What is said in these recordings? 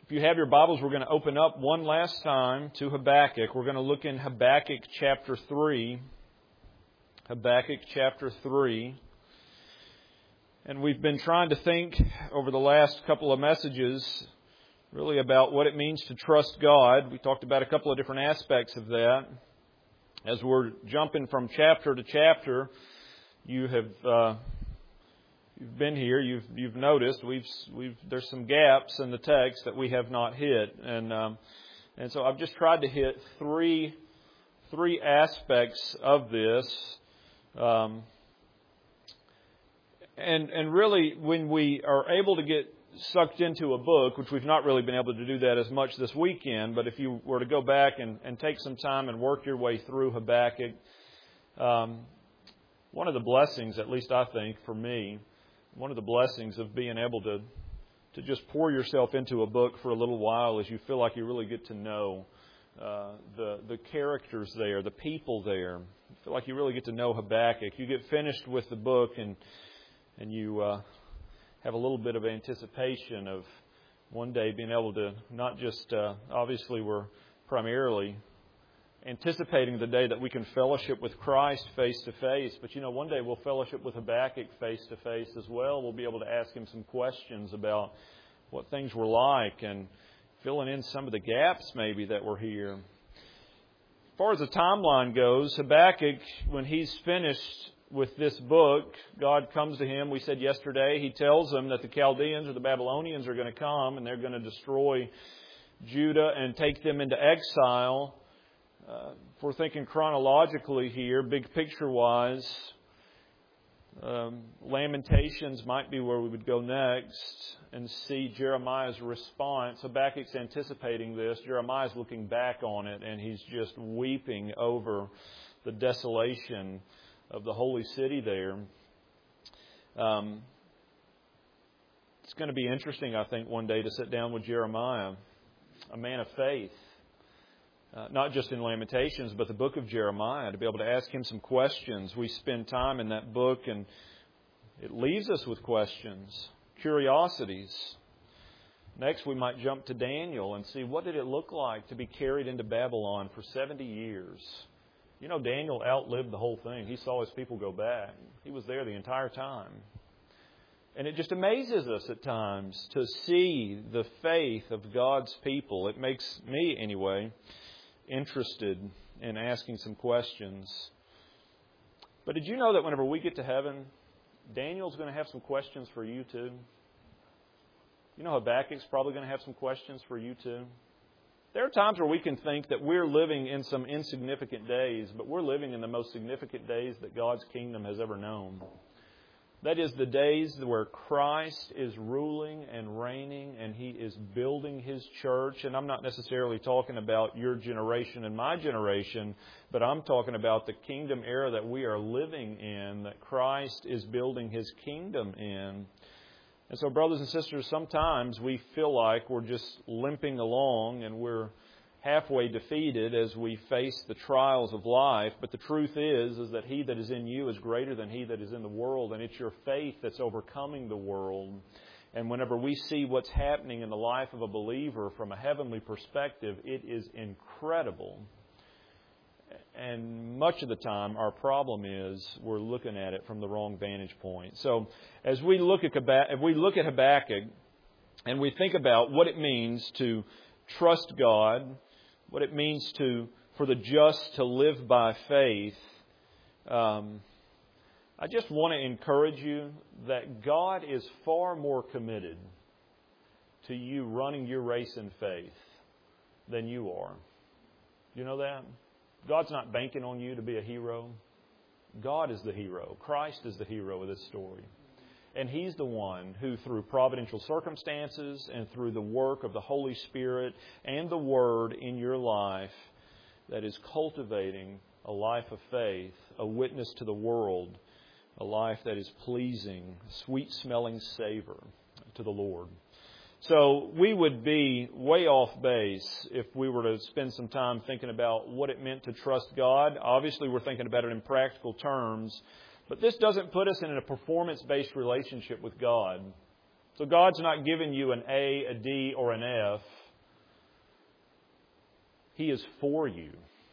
If you have your Bibles, we're going to open up one last time to Habakkuk. We're going to look in Habakkuk chapter 3. Habakkuk chapter 3. And we've been trying to think over the last couple of messages really about what it means to trust God. We talked about a couple of different aspects of that. As we're jumping from chapter to chapter, you've been here. You've noticed there's some gaps in the text that we have not hit, and so I've just tried to hit three aspects of this, and really when we are able to get sucked into a book, which we've not really been able to do that as much this weekend, but if you were to go back and take some time and work your way through Habakkuk, one of the blessings, at least I think for me, one of the blessings of being able to just pour yourself into a book for a little while is you feel like you really get to know the characters there, the people there. You feel like you really get to know Habakkuk. You get finished with the book and you have a little bit of anticipation of one day being able to not just, obviously we're primarily anticipating the day that we can fellowship with Christ face to face. But one day we'll fellowship with Habakkuk face to face as well. We'll be able to ask him some questions about what things were like and filling in some of the gaps maybe that were here. As far as the timeline goes, Habakkuk, when he's finished with this book, God comes to him. We said yesterday, he tells him that the Chaldeans or the Babylonians are going to come and they're going to destroy Judah and take them into exile. If we're thinking chronologically here, big picture-wise, Lamentations might be where we would go next and see Jeremiah's response. Habakkuk's anticipating this. Jeremiah's looking back on it, and he's just weeping over the desolation of the holy city there. It's going to be interesting, I think, one day to sit down with Jeremiah, a man of faith. Not just in Lamentations, but the book of Jeremiah, to be able to ask him some questions. We spend time in that book, and it leaves us with questions, curiosities. Next, we might jump to Daniel and see what did it look like to be carried into Babylon for 70 years. Daniel outlived the whole thing. He saw his people go back. He was there the entire time. And it just amazes us at times to see the faith of God's people. It makes me, anyway, interested in asking some questions. But did you know that whenever we get to heaven, Daniel's going to have some questions for you too? Habakkuk's probably going to have some questions for you too. There are times where we can think that we're living in some insignificant days, but we're living in the most significant days that God's kingdom has ever known. That is the days where Christ is ruling and reigning and He is building His church. And I'm not necessarily talking about your generation and my generation, but I'm talking about the kingdom era that we are living in, that Christ is building His kingdom in. And so, brothers and sisters, sometimes we feel like we're just limping along and we're halfway defeated as we face the trials of life. But the truth is that He that is in you is greater than he that is in the world. And it's your faith that's overcoming the world. And whenever we see what's happening in the life of a believer from a heavenly perspective, it is incredible. And much of the time, our problem is we're looking at it from the wrong vantage point. So as we look at Habakkuk and we think about what it means to trust God, what it means for the just to live by faith, I just want to encourage you that God is far more committed to you running your race in faith than you are. You know that? God's not banking on you to be a hero. God is the hero. Christ is the hero of this story. And He's the one who, through providential circumstances and through the work of the Holy Spirit and the Word in your life, that is cultivating a life of faith, a witness to the world, a life that is pleasing, sweet-smelling savor to the Lord. So we would be way off base if we were to spend some time thinking about what it meant to trust God. Obviously, we're thinking about it in practical terms. But this doesn't put us in a performance-based relationship with God. So God's not giving you an A, a D, or an F. He is for you.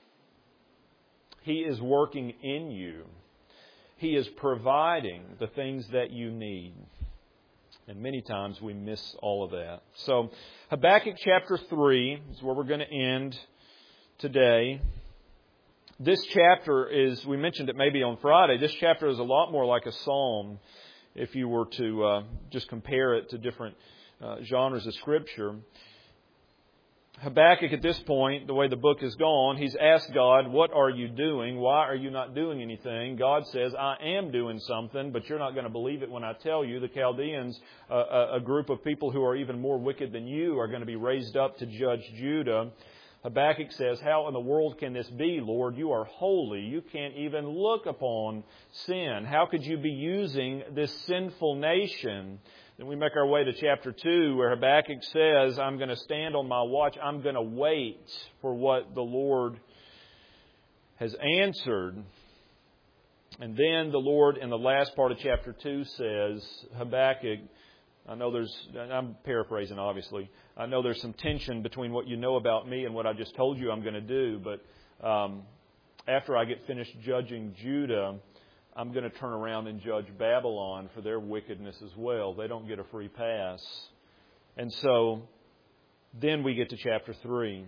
He is working in you. He is providing the things that you need. And many times we miss all of that. So Habakkuk chapter 3 is where we're going to end today. This chapter is, we mentioned it maybe on Friday, this chapter is a lot more like a psalm if you were to just compare it to different genres of Scripture. Habakkuk at this point, the way the book has gone, he's asked God, what are you doing? Why are you not doing anything? God says, I am doing something, but you're not going to believe it when I tell you. The Chaldeans, a group of people who are even more wicked than you, are going to be raised up to judge Judah. Habakkuk says, how in the world can this be, Lord? You are holy. You can't even look upon sin. How could you be using this sinful nation? Then we make our way to chapter 2 where Habakkuk says, I'm going to stand on my watch. I'm going to wait for what the Lord has answered. And then the Lord in the last part of chapter 2 says, Habakkuk, I'm paraphrasing obviously, I know there's some tension between what you know about me and what I just told you I'm going to do, but after I get finished judging Judah, I'm going to turn around and judge Babylon for their wickedness as well. They don't get a free pass. And so then we get to chapter 3.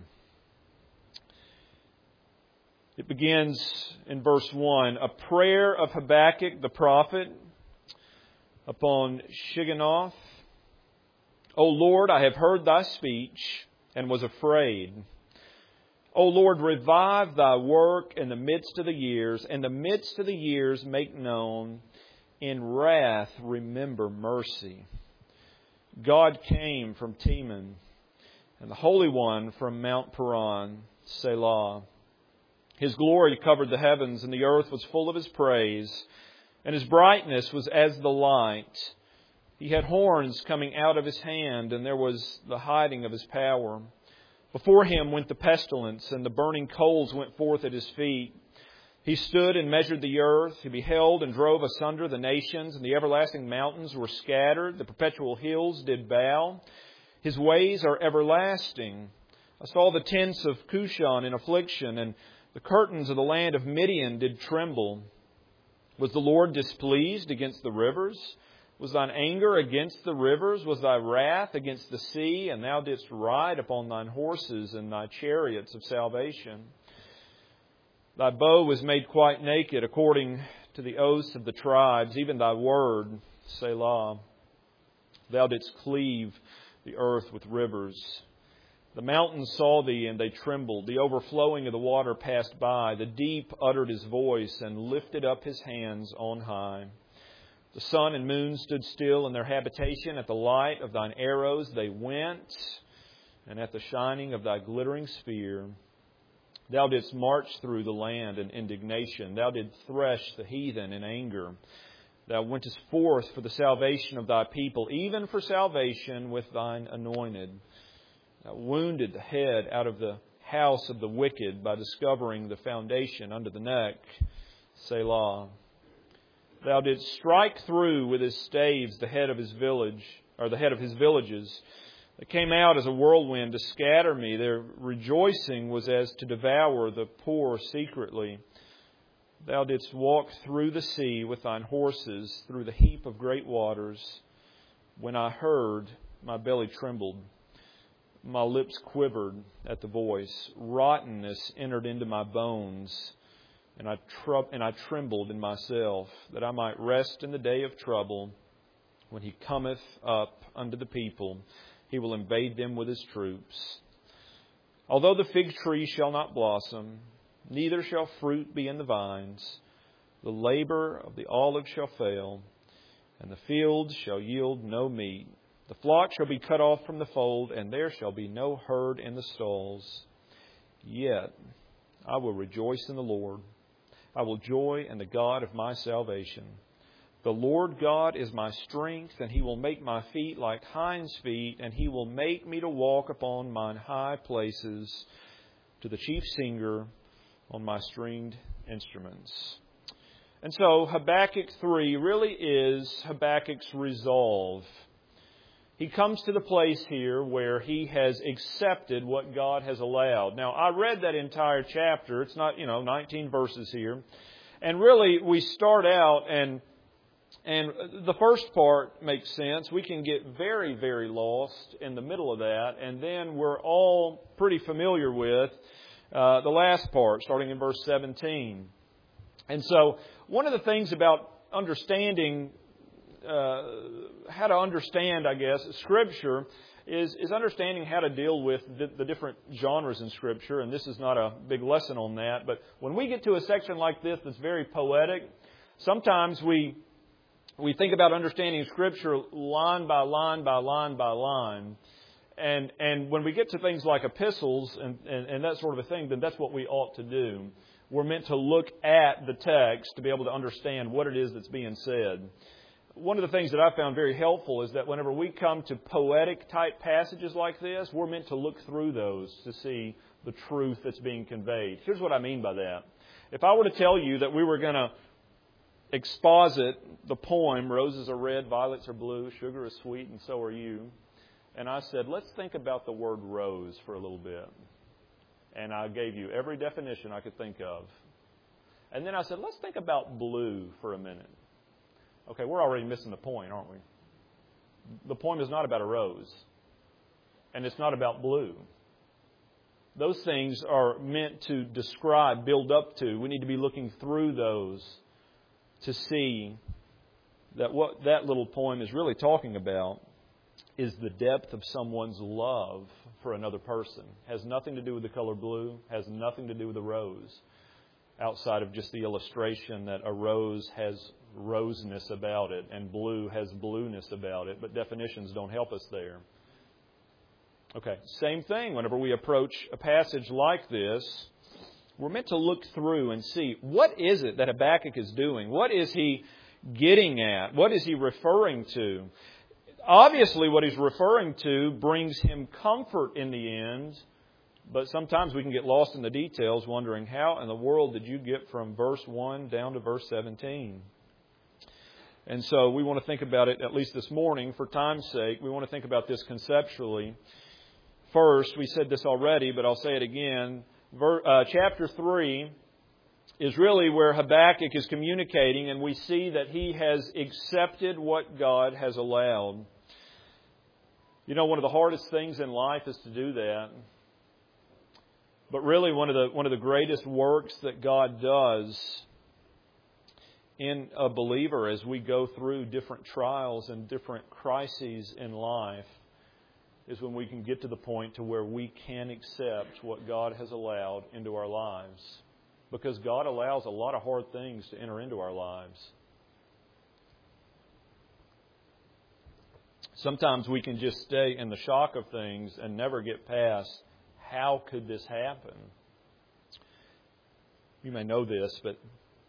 It begins in verse 1, a prayer of Habakkuk the prophet upon Shigionoth. O Lord, I have heard thy speech and was afraid. O Lord, revive thy work in the midst of the years. In the midst of the years make known. In wrath remember mercy. God came from Teman, and the Holy One from Mount Paran, Selah. His glory covered the heavens, and the earth was full of His praise, and His brightness was as the light. He had horns coming out of His hand, and there was the hiding of His power. Before Him went the pestilence, and the burning coals went forth at His feet. He stood and measured the earth. He beheld and drove asunder the nations, and the everlasting mountains were scattered. The perpetual hills did bow. His ways are everlasting. I saw the tents of Cushan in affliction, and the curtains of the land of Midian did tremble. Was the Lord displeased against the rivers? Was thine anger against the rivers? Was thy wrath against the sea? And thou didst ride upon thine horses and thy chariots of salvation. Thy bow was made quite naked according to the oaths of the tribes, even thy word, Selah. Thou didst cleave the earth with rivers. The mountains saw thee and they trembled. The overflowing of the water passed by. The deep uttered his voice and lifted up his hands on high. The sun and moon stood still in their habitation. At the light of thine arrows they went, and at the shining of thy glittering spear. Thou didst march through the land in indignation. Thou didst thresh the heathen in anger. Thou wentest forth for the salvation of thy people, even for salvation with thine anointed. Thou wounded the head out of the house of the wicked by discovering the foundation under the neck. Selah. Thou didst strike through with his staves the head of his village, or the head of his villages. They came out as a whirlwind to scatter me. Their rejoicing was as to devour the poor secretly. Thou didst walk through the sea with thine horses, through the heap of great waters. When I heard, my belly trembled. My lips quivered at the voice. Rottenness entered into my bones. And I trembled in myself, that I might rest in the day of trouble. When He cometh up unto the people, He will invade them with His troops. Although the fig tree shall not blossom, neither shall fruit be in the vines, the labor of the olive shall fail, and the fields shall yield no meat. The flock shall be cut off from the fold, and there shall be no herd in the stalls. Yet I will rejoice in the Lord. I will joy in the God of my salvation. The Lord God is my strength, and He will make my feet like hinds' feet, and He will make me to walk upon mine high places, to the chief singer on my stringed instruments. And so Habakkuk 3 really is Habakkuk's resolve. he comes to the place here where he has accepted what God has allowed. Now, I read that entire chapter. It's not, 19 verses here. And really, we start out, and the first part makes sense. We can get very, very lost in the middle of that. And then we're all pretty familiar with the last part, starting in verse 17. And so, one of the things about understanding how to understand, I guess, Scripture is understanding how to deal with the different genres in Scripture. And this is not a big lesson on that. But when we get to a section like this that's very poetic, sometimes we think about understanding Scripture line by line by line by line. And when we get to things like epistles and that sort of a thing, then that's what we ought to do. We're meant to look at the text to be able to understand what it is that's being said. One of the things that I found very helpful is that whenever we come to poetic type passages like this, we're meant to look through those to see the truth that's being conveyed. Here's what I mean by that. If I were to tell you that we were going to exposit the poem, Roses are red, violets are blue, sugar is sweet, and so are you, and I said, let's think about the word rose for a little bit. And I gave you every definition I could think of. And then I said, let's think about blue for a minute. Okay, we're already missing the point, aren't we? The poem is not about a rose. And it's not about blue. Those things are meant to describe, build up to. We need to be looking through those to see that what that little poem is really talking about is the depth of someone's love for another person. Has nothing to do with the color blue, has nothing to do with the rose, outside of just the illustration that a rose has roseness about it and blue has blueness about it, but definitions don't help us there. Okay, same thing whenever we approach a passage like this, we're meant to look through and see what is it that Habakkuk is doing? What is he getting at? What is he referring to? Obviously, what he's referring to brings him comfort in the end, but sometimes we can get lost in the details wondering how in the world did you get from verse 1 down to verse 17? And so we want to think about it, at least this morning, for time's sake. We want to think about this conceptually. First, we said this already, but I'll say it again. Chapter 3 is really where Habakkuk is communicating, and we see that he has accepted what God has allowed. You know, one of the hardest things in life is to do that. But really, one of the greatest works that God does in a believer as we go through different trials and different crises in life is when we can get to the point to where we can accept what God has allowed into our lives. Because God allows a lot of hard things to enter into our lives. Sometimes we can just stay in the shock of things and never get past, how could this happen? You may know this, but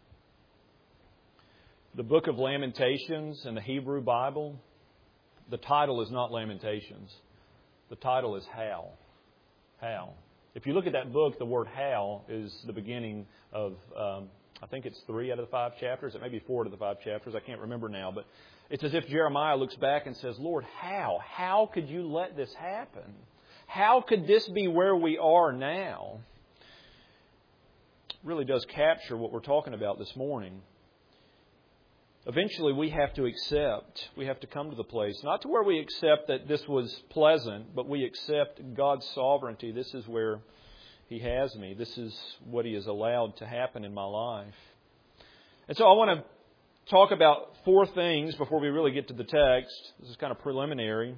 the book of Lamentations in the Hebrew Bible, the title is not Lamentations. The title is How. How. If you look at that book, the word how is the beginning of, I think it's 3 out of the 5 chapters. It may be 4 out of the 5 chapters. I can't remember now. But it's as if Jeremiah looks back and says, Lord, how? How could you let this happen? How could this be where we are now? It really does capture what we're talking about this morning. Eventually, we have to accept, we have to come to the place, not to where we accept that this was pleasant, but we accept God's sovereignty. This is where He has me. This is what He has allowed to happen in my life. And so I want to talk about 4 things before we really get to the text. This is kind of preliminary.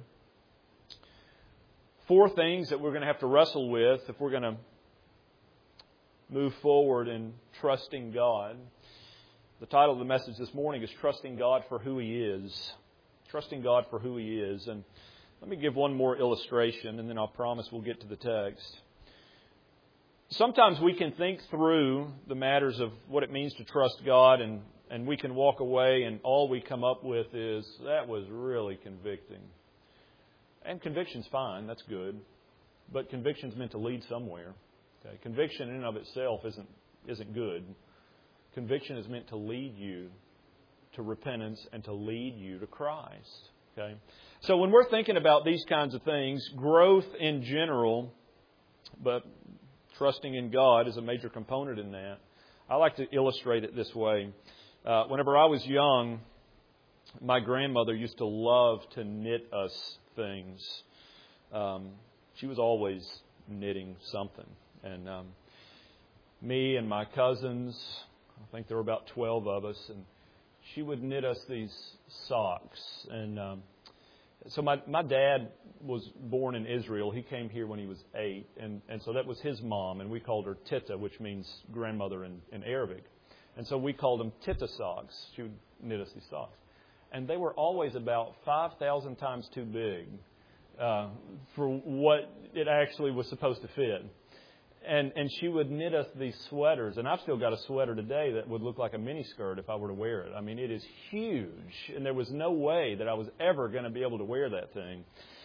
4 things that we're going to have to wrestle with if we're going to move forward in trusting God. The title of the message this morning is Trusting God for Who He Is. Trusting God for who He is. And let me give one more illustration, and then I'll promise we'll get to the text. Sometimes we can think through the matters of what it means to trust God, and we can walk away, and all we come up with is, that was really convicting. And conviction's fine, that's good. But conviction's meant to lead somewhere. Okay? Conviction in and of itself isn't good. Conviction is meant to lead you to repentance and to lead you to Christ. Okay? So when we're thinking about these kinds of things, growth in general, but trusting in God is a major component in that. I like to illustrate it this way. Whenever I was young, my grandmother used to love to knit us things. She was always knitting something. And me and my cousins, I think there were about 12 of us, and she would knit us these socks. And so my dad was born in Israel. He came here when he was 8, and so that was his mom, and we called her Tita, which means grandmother in Arabic. And so we called them Tita socks. She would knit us these socks. And they were always about 5,000 times too big for what it actually was supposed to fit. And she would knit us these sweaters. And I've still got a sweater today that would look like a miniskirt if I were to wear it. I mean, it is huge. And there was no way that I was ever going to be able to wear that thing.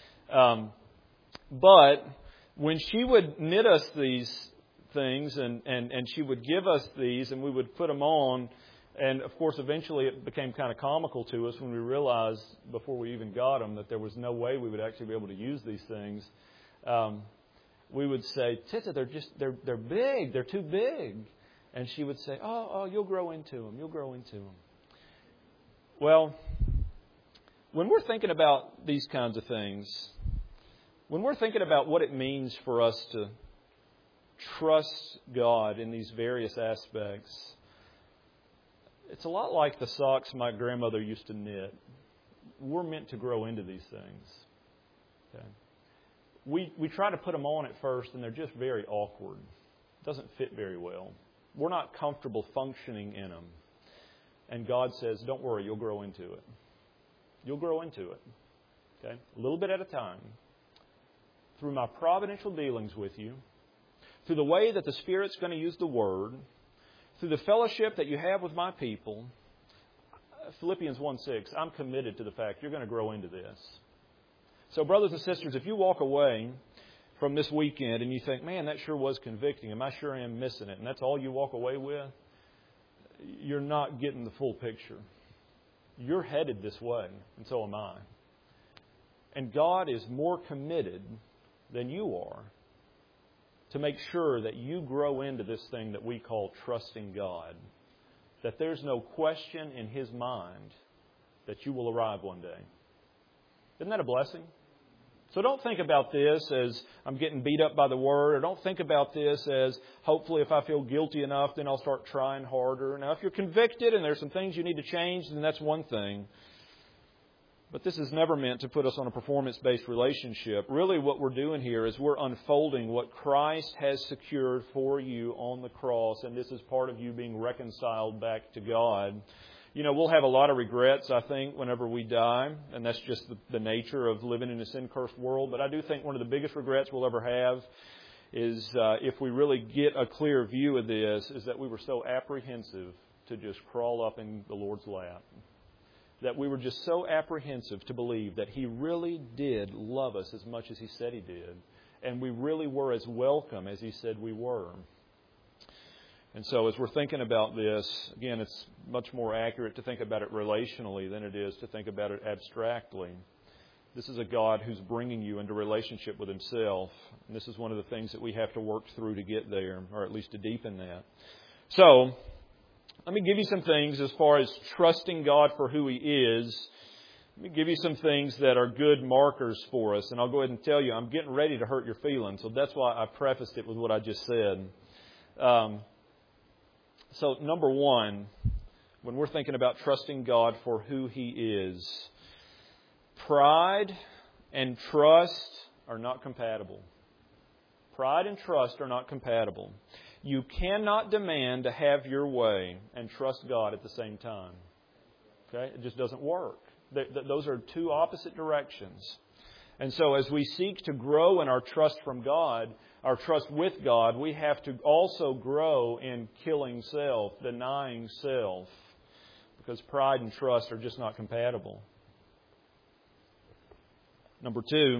But when she would knit us these things and she would give us these and we would put them on, and of course eventually it became kind of comical to us when we realized before we even got them that there was no way we would actually be able to use these things. We would say, Tita, they're big, they're too big. And she would say, oh, you'll grow into them, you'll grow into them. Well, when we're thinking about these kinds of things, when we're thinking about what it means for us to trust God in these various aspects, it's a lot like the socks my grandmother used to knit. We're meant to grow into these things. Okay? We try to put them on at first, and they're just very awkward. It doesn't fit very well. We're not comfortable functioning in them. And God says, don't worry, you'll grow into it. You'll grow into it. Okay? A little bit at a time. Through my providential dealings with you, through the way that the Spirit's going to use the Word, through the fellowship that you have with my people, Philippians 1:6, I'm committed to the fact you're going to grow into this. So, brothers and sisters, if you walk away from this weekend and you think, man, that sure was convicting, and I sure am missing it, and that's all you walk away with, you're not getting the full picture. You're headed this way, and so am I. And God is more committed than you are to make sure that you grow into this thing that we call trusting God. That there's no question in His mind that you will arrive one day. Isn't that a blessing? So don't think about this as I'm getting beat up by the Word, or don't think about this as hopefully if I feel guilty enough, then I'll start trying harder. Now, if you're convicted and there's some things you need to change, then that's one thing. But this is never meant to put us on a performance-based relationship. Really what we're doing here is we're unfolding what Christ has secured for you on the cross, and this is part of you being reconciled back to God. You know, we'll have a lot of regrets, I think, whenever we die, and that's just the nature of living in a sin-cursed world. But I do think one of the biggest regrets we'll ever have is if we really get a clear view of this, is that we were so apprehensive to just crawl up in the Lord's lap. That we were just so apprehensive to believe that He really did love us as much as He said He did. And we really were as welcome as He said we were. And so as we're thinking about this, again, it's much more accurate to think about it relationally than it is to think about it abstractly. This is a God who's bringing you into relationship with Himself. And this is one of the things that we have to work through to get there, or at least to deepen that. So, let me give you some things as far as trusting God for who He is. Let me give you some things that are good markers for us. And I'll go ahead and tell you, I'm getting ready to hurt your feelings. So that's why I prefaced it with what I just said. So number one, when we're thinking about trusting God for who He is, pride and trust are not compatible. Pride and trust are not compatible. You cannot demand to have your way and trust God at the same time. Okay? It just doesn't work. Those are two opposite directions. And so as we seek to grow in our trust from God, our trust with God, we have to also grow in killing self, denying self, because pride and trust are just not compatible. Number two,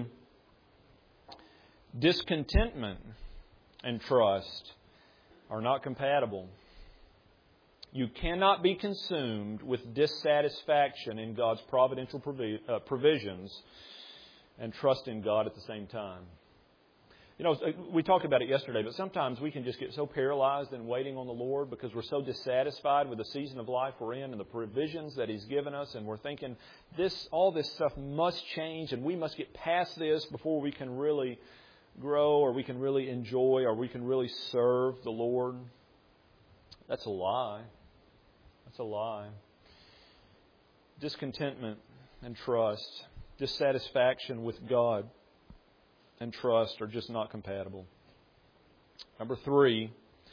discontentment and trust are not compatible. You cannot be consumed with dissatisfaction in God's providential provisions and trust in God at the same time. You know, we talked about it yesterday, but sometimes we can just get so paralyzed in waiting on the Lord because we're so dissatisfied with the season of life we're in and the provisions that He's given us, and we're thinking all this stuff must change and we must get past this before we can really grow or we can really enjoy or we can really serve the Lord. That's a lie. That's a lie. Discontentment and trust, dissatisfaction with God and trust are just not compatible. Number 3,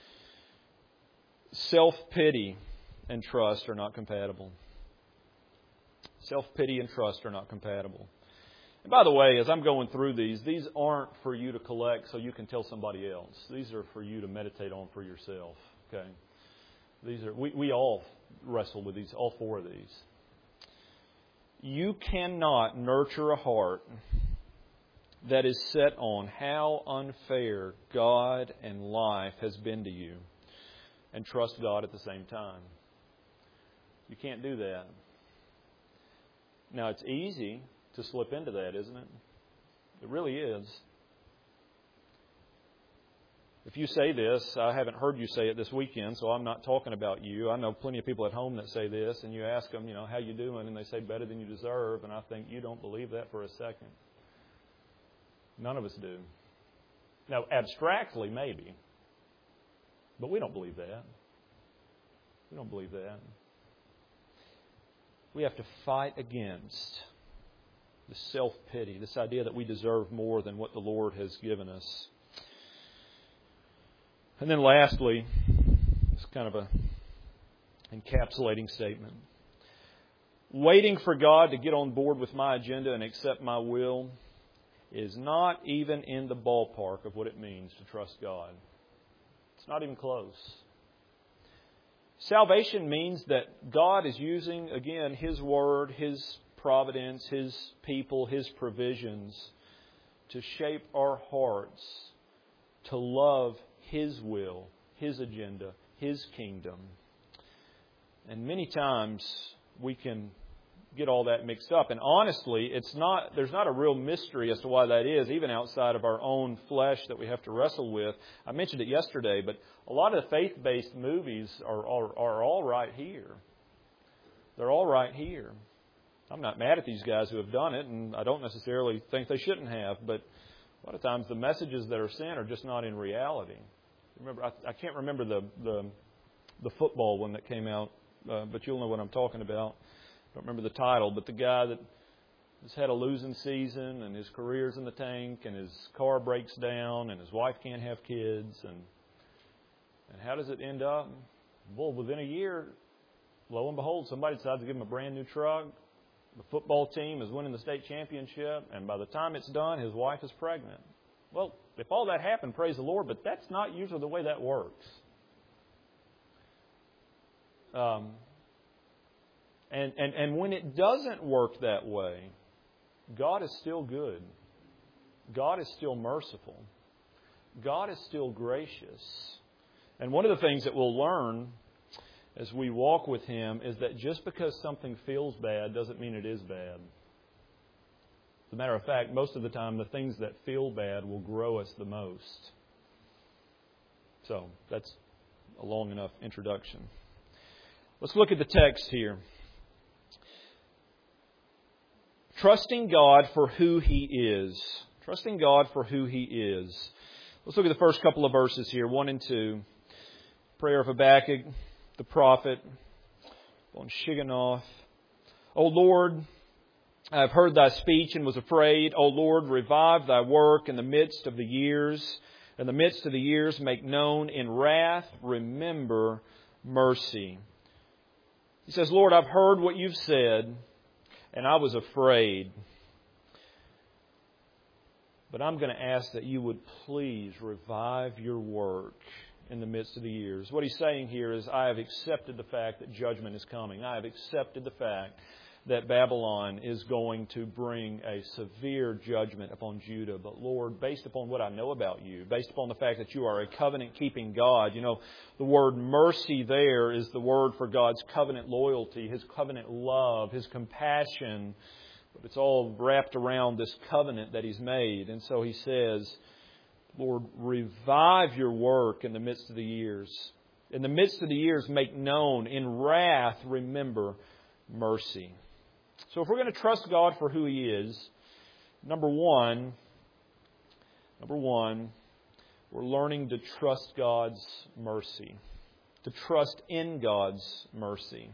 self-pity and trust are not compatible. Self-pity and trust are not compatible. And by the way, as I'm going through these aren't for you to collect so you can tell somebody else. These are for you to meditate on for yourself. Okay? We all wrestle with these, all 4 of these. You cannot nurture a heart that is set on how unfair God and life has been to you and trust God at the same time. You can't do that. Now, it's easy to slip into that, isn't it? It really is. If you say this, I haven't heard you say it this weekend, so I'm not talking about you. I know plenty of people at home that say this, and you ask them, how you doing? And they say, better than you deserve. And I think, you don't believe that for a second. None of us do. Now, abstractly, maybe. But we don't believe that. We don't believe that. We have to fight against the self-pity, this idea that we deserve more than what the Lord has given us. And then lastly, it's kind of a encapsulating statement. Waiting for God to get on board with my agenda and accept my will is not even in the ballpark of what it means to trust God. It's not even close. Salvation means that God is using, again, His Word, His providence, His people, His provisions to shape our hearts to love His will, His agenda, His kingdom. And many times we can get all that mixed up. And honestly, there's not a real mystery as to why that is, even outside of our own flesh that we have to wrestle with. I mentioned it yesterday, but a lot of the faith-based movies are all right here. They're all right here. I'm not mad at these guys who have done it, and I don't necessarily think they shouldn't have, but a lot of times the messages that are sent are just not in reality. Remember, I can't remember the football one that came out, but you'll know what I'm talking about. I don't remember the title, but the guy that has had a losing season and his career's in the tank and his car breaks down and his wife can't have kids. And how does it end up? Well, within a year, lo and behold, somebody decides to give him a brand new truck. The football team is winning the state championship, and by the time it's done, his wife is pregnant. Well, if all that happened, praise the Lord, but that's not usually the way that works. And when it doesn't work that way, God is still good. God is still merciful. God is still gracious. And one of the things that we'll learn as we walk with Him is that just because something feels bad doesn't mean it is bad. As a matter of fact, most of the time, the things that feel bad will grow us the most. So, that's a long enough introduction. Let's look at the text here. Trusting God for who He is. Trusting God for who He is. Let's look at the first couple of verses here, 1 and 2. Prayer of Habakkuk, the prophet, on Shigionoth. O Lord, I have heard Thy speech and was afraid. O Lord, revive Thy work in the midst of the years. In the midst of the years, make known in wrath, remember mercy. He says, Lord, I've heard what You've said, and I was afraid. But I'm going to ask that You would please revive Your work in the midst of the years. What he's saying here is, I have accepted the fact that judgment is coming. I have accepted the fact that Babylon is going to bring a severe judgment upon Judah. But Lord, based upon what I know about You, based upon the fact that You are a covenant-keeping God, the word mercy there is the word for God's covenant loyalty, His covenant love, His compassion. But it's all wrapped around this covenant that He's made. And so He says, Lord, revive Your work in the midst of the years. In the midst of the years, make known. In wrath, remember mercy. So if we're going to trust God for who He is, number one, we're learning to trust God's mercy, to trust in God's mercy.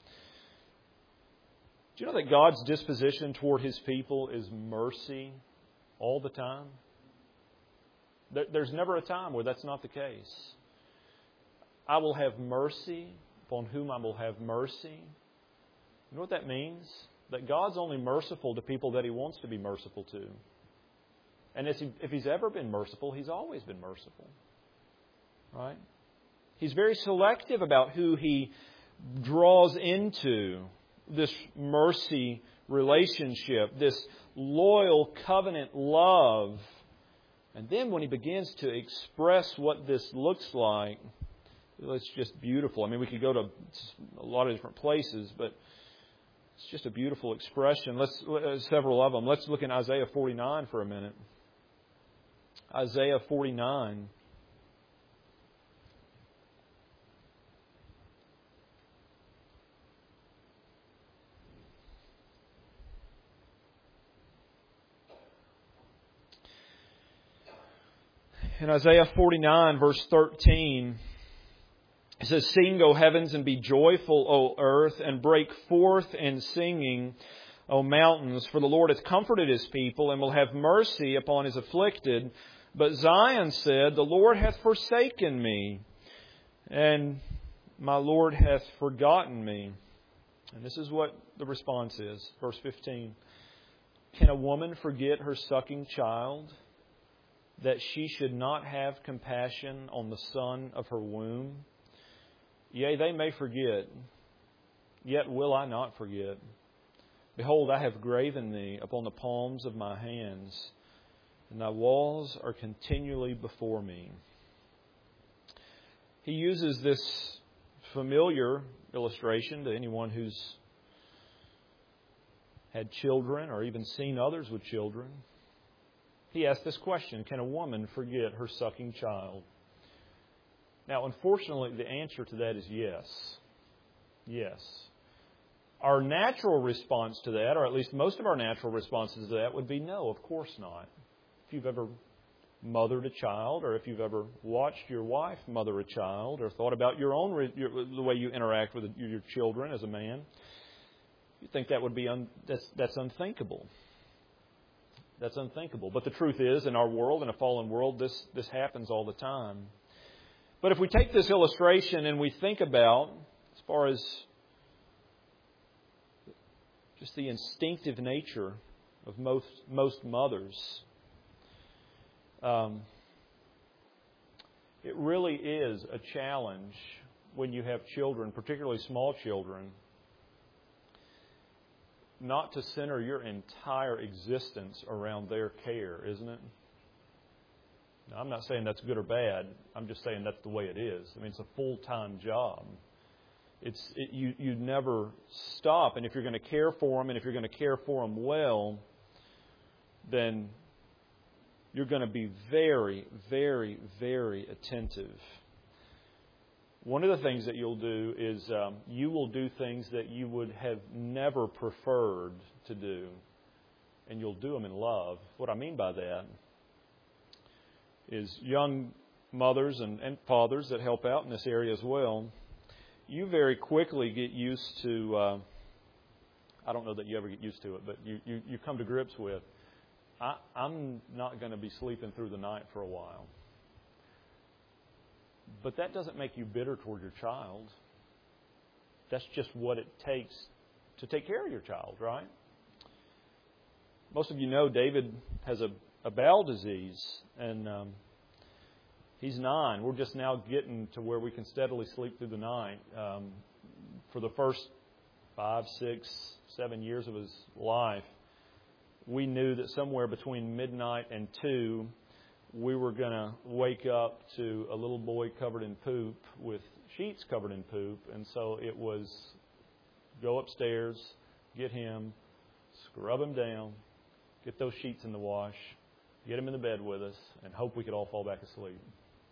Do you know that God's disposition toward His people is mercy all the time? There's never a time where that's not the case. I will have mercy upon whom I will have mercy. You know what that means? That God's only merciful to people that He wants to be merciful to. And if He's ever been merciful, He's always been merciful. Right? He's very selective about who He draws into this mercy relationship, this loyal covenant love. And then when He begins to express what this looks like, it's just beautiful. I mean, we could go to a lot of different places, but it's just a beautiful expression. Several of them. Let's look in Isaiah 49 for a minute. Isaiah 49. In Isaiah 49, verse 13, it says, Sing, O heavens, and be joyful, O earth, and break forth in singing, O mountains. For the Lord hath comforted His people, and will have mercy upon His afflicted. But Zion said, The Lord hath forsaken me, and my Lord hath forgotten me. And this is what the response is. Verse 15. Can a woman forget her sucking child, that she should not have compassion on the son of her womb? Yea, they may forget, yet will I not forget. Behold, I have graven thee upon the palms of my hands, and thy walls are continually before me. He uses this familiar illustration to anyone who's had children or even seen others with children. He asked this question, can a woman forget her sucking child? Now, unfortunately, the answer to that is yes. Yes. Our natural response to that, or at least most of our natural responses to that, would be no, of course not. If you've ever mothered a child, or if you've ever watched your wife mother a child, or thought about the way you interact with your children as a man, you think that would be that's unthinkable. That's unthinkable. But the truth is, in our world, in a fallen world, this happens all the time. But if we take this illustration and we think about, as far as just the instinctive nature of most mothers, it really is a challenge when you have children, particularly small children, not to center your entire existence around their care, isn't it? Now, I'm not saying that's good or bad. I'm just saying that's the way it is. I mean, it's a full-time job. You never stop. And if you're going to care for them, and if you're going to care for them well, then you're going to be very, very, very attentive. One of the things that you'll do is you will do things that you would have never preferred to do, and you'll do them in love. What I mean by that is young mothers and fathers that help out in this area as well, you very quickly get used to, I don't know that you ever get used to it, but you come to grips with, I'm not going to be sleeping through the night for a while. But that doesn't make you bitter toward your child. That's just what it takes to take care of your child, right? Most of you know David has a bowel disease, and he's 9. We're just now getting to where we can steadily sleep through the night. For the first 5, 6, 7 years of his life, we knew that somewhere between midnight and 2, we were going to wake up to a little boy covered in poop with sheets covered in poop. And so it was go upstairs, get him, scrub him down, get those sheets in the wash, get him in the bed with us, and hope we could all fall back asleep.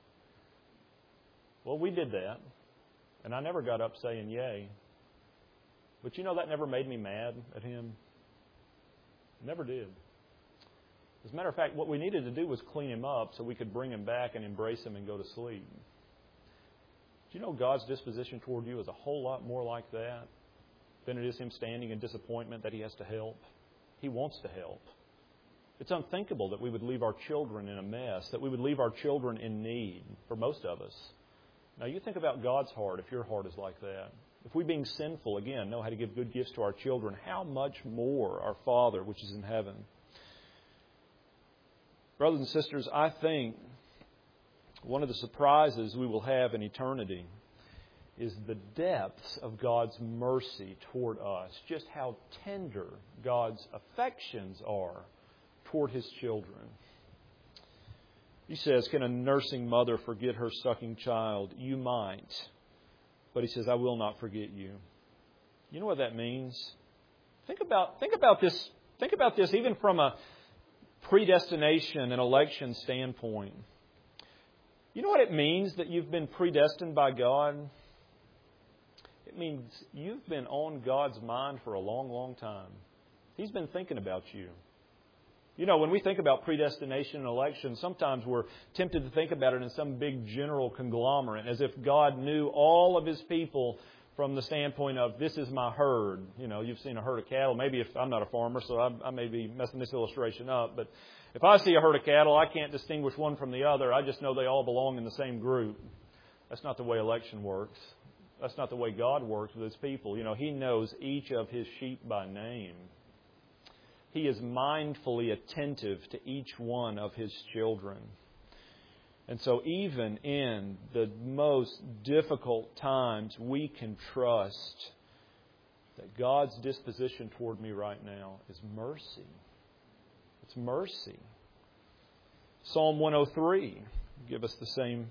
Well, we did that, and I never got up saying yay. But that never made me mad at him. Never did. As a matter of fact, what we needed to do was clean him up so we could bring him back and embrace him and go to sleep. Do you know God's disposition toward you is a whole lot more like that than it is Him standing in disappointment that He has to help? He wants to help. It's unthinkable that we would leave our children in a mess, that we would leave our children in need, for most of us. Now, you think about God's heart if your heart is like that. If we, being sinful, again, know how to give good gifts to our children, how much more our Father, which is in heaven. Brothers and sisters, I think one of the surprises we will have in eternity is the depths of God's mercy toward us, just how tender God's affections are toward His children. He says, can a nursing mother forget her sucking child? You might. But He says, I will not forget you. You know what that means? Think about this. Think about this even from a predestination and election standpoint. You know what it means that you've been predestined by God? It means you've been on God's mind for a long, long time. He's been thinking about you. When we think about predestination and election, sometimes we're tempted to think about it in some big general conglomerate, as if God knew all of His people from the standpoint of, this is my herd. You've seen a herd of cattle. Maybe if I'm not a farmer, so I may be messing this illustration up. But if I see a herd of cattle, I can't distinguish one from the other. I just know they all belong in the same group. That's not the way election works. That's not the way God works with His people. He knows each of His sheep by name. He is mindfully attentive to each one of His children. And so even in the most difficult times, we can trust that God's disposition toward me right now is mercy. It's mercy. Psalm 103 give us the same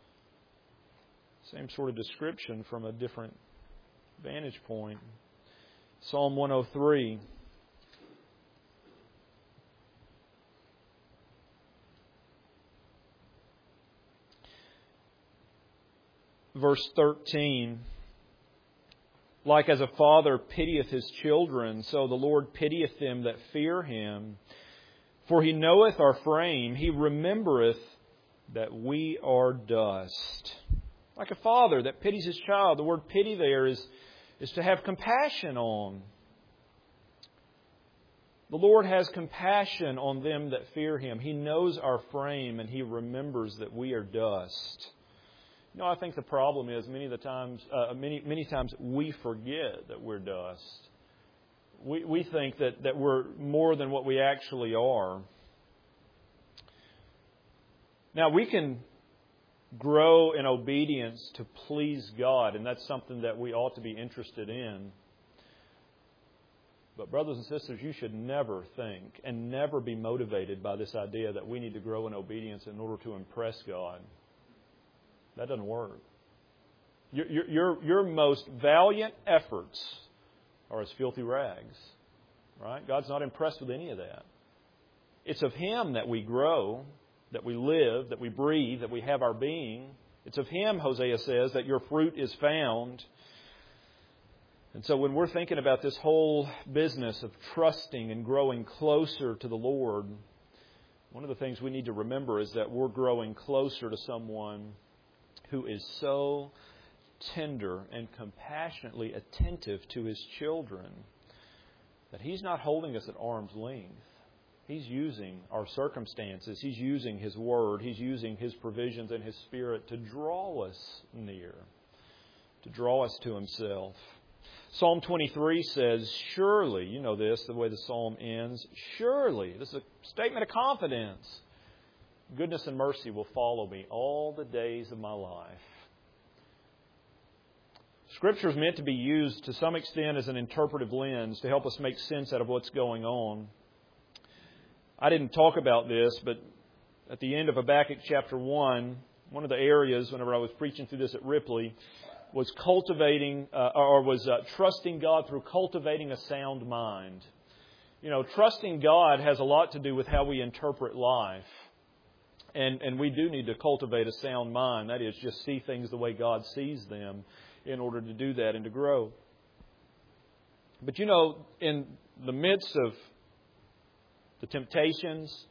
sort of description from a different vantage point. Psalm 103. Verse 13, like as a father pitieth his children, so the Lord pitieth them that fear Him. For He knoweth our frame, He remembereth that we are dust. Like a father that pities his child. The word pity there is to have compassion on. The Lord has compassion on them that fear Him. He knows our frame and He remembers that we are dust. I think the problem is many times we forget that we're dust. We think that we're more than what we actually are. Now, we can grow in obedience to please God, and that's something that we ought to be interested in. But brothers and sisters, you should never think and never be motivated by this idea that we need to grow in obedience in order to impress God. That doesn't work. Your most valiant efforts are as filthy rags. Right? God's not impressed with any of that. It's of Him that we grow, that we live, that we breathe, that we have our being. It's of Him, Hosea says, that your fruit is found. And so when we're thinking about this whole business of trusting and growing closer to the Lord, one of the things we need to remember is that we're growing closer to someone who is so tender and compassionately attentive to His children that He's not holding us at arm's length. He's using our circumstances. He's using His Word. He's using His provisions and His Spirit to draw us near, to draw us to Himself. Psalm 23 says, surely, you know this, the way the psalm ends, surely, this is a statement of confidence, goodness and mercy will follow me all the days of my life. Scripture is meant to be used to some extent as an interpretive lens to help us make sense out of what's going on. I didn't talk about this, but at the end of Habakkuk chapter 1, one of the areas, whenever I was preaching through this at Ripley, was trusting God through cultivating a sound mind. You know, trusting God has a lot to do with how we interpret life. And we do need to cultivate a sound mind. That is, just see things the way God sees them in order to do that and to grow. But you know, in the midst of the temptations,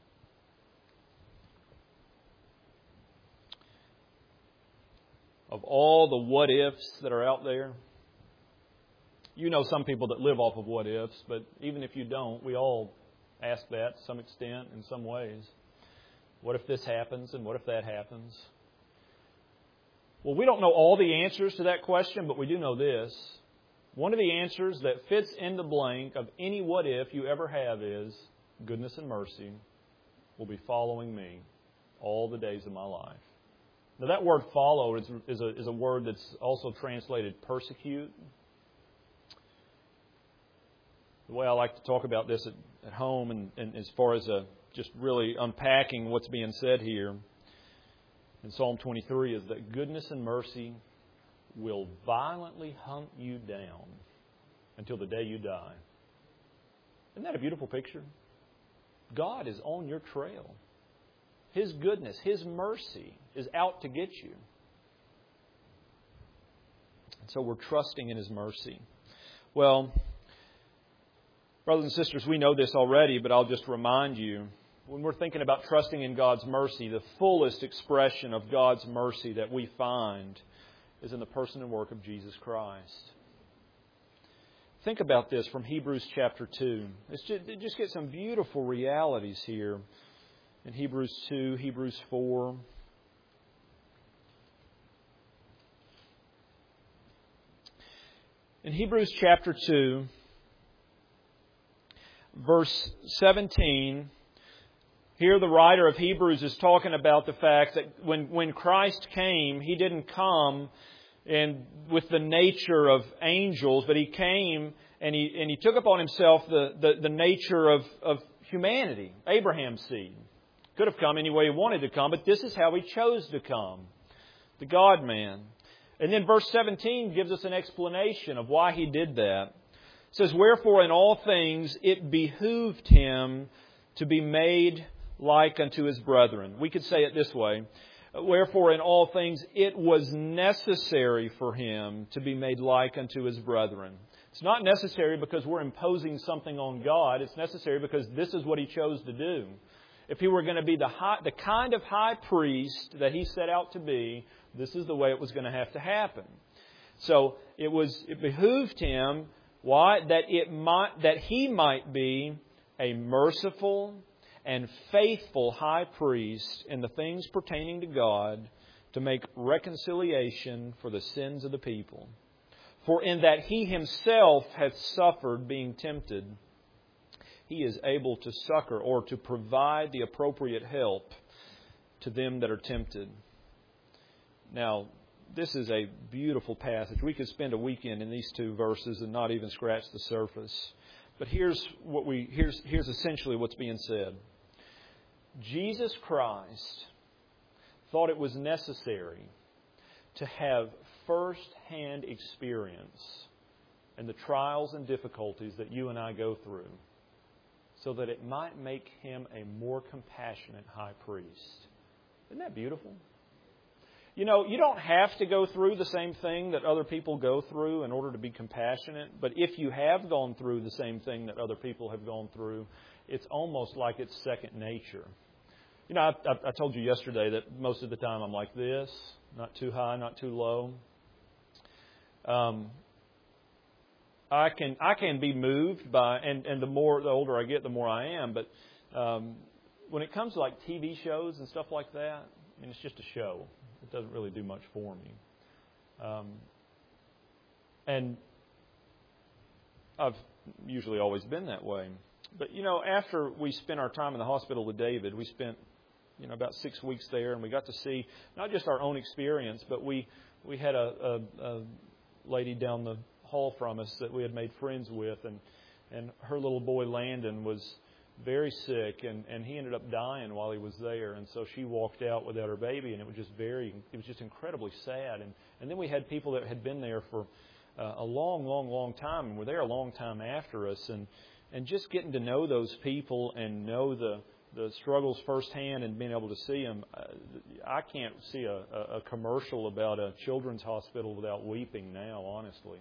of all the what-ifs that are out there, you know some people that live off of what-ifs, but even if you don't, we all ask that to some extent in some ways. What if this happens and what if that happens? Well, we don't know all the answers to that question, but we do know this. One of the answers that fits in the blank of any what if you ever have is goodness and mercy will be following me all the days of my life. Now that word follow is a word that's also translated persecute. The way I like to talk about this at home and as far as just really unpacking what's being said here in Psalm 23 is that goodness and mercy will violently hunt you down until the day you die. Isn't that a beautiful picture? God is on your trail. His goodness, His mercy is out to get you. And so we're trusting in His mercy. Well, brothers and sisters, we know this already, but I'll just remind you, when we're thinking about trusting in God's mercy, the fullest expression of God's mercy that we find is in the person and work of Jesus Christ. Think about this from Hebrews chapter 2. Just get some beautiful realities here in Hebrews 2, Hebrews 4. In Hebrews chapter 2, verse 17, here the writer of Hebrews is talking about the fact that when Christ came, He didn't come with the nature of angels, but He came and He took upon Himself the nature of humanity, Abraham's seed. Could have come any way He wanted to come, but this is how He chose to come, the God-man. And then verse 17 gives us an explanation of why He did that. It says, "Wherefore in all things it behooved Him to be made like unto His brethren." We could say it this way. "Wherefore in all things it was necessary for Him to be made like unto His brethren." It's not necessary because we're imposing something on God. It's necessary because this is what He chose to do. If He were going to be the kind of high priest that He set out to be, this is the way it was going to have to happen. So it behooved Him, why? That He might be a merciful and faithful high priest in the things pertaining to God, to make reconciliation for the sins of the people. For in that He Himself hath suffered being tempted, He is able to succor or to provide the appropriate help to them that are tempted. Now, this is a beautiful passage. We could spend a weekend in these two verses and not even scratch the surface. But here's essentially what's being said. Jesus Christ thought it was necessary to have first-hand experience in the trials and difficulties that you and I go through, so that it might make Him a more compassionate high priest. Isn't that beautiful? You know, you don't have to go through the same thing that other people go through in order to be compassionate. But if you have gone through the same thing that other people have gone through, it's almost like it's second nature. You know, I told you yesterday that most of the time I'm like this, not too high, not too low. I can be moved by, and the older I get, the more I am. But when it comes to like TV shows and stuff like that, I mean, it's just a show. It doesn't really do much for me. And I've usually always been that way. But, you know, after we spent our time in the hospital with David, we spent, about 6 weeks there, and we got to see not just our own experience, but we had a lady down the hall from us that we had made friends with, and her little boy Landon was very sick, and he ended up dying while he was there. And so she walked out without her baby, and it was just incredibly sad. And then we had people that had been there for a long time, and were there a long time after us, and just getting to know those people and know the struggles firsthand and being able to see them. I can't see a commercial about a children's hospital without weeping now, honestly.